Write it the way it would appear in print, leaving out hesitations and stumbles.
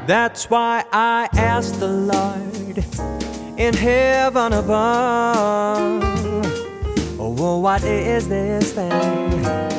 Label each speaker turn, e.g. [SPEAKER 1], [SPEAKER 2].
[SPEAKER 1] That's why I asked the Lord in heaven above, oh, what is this thing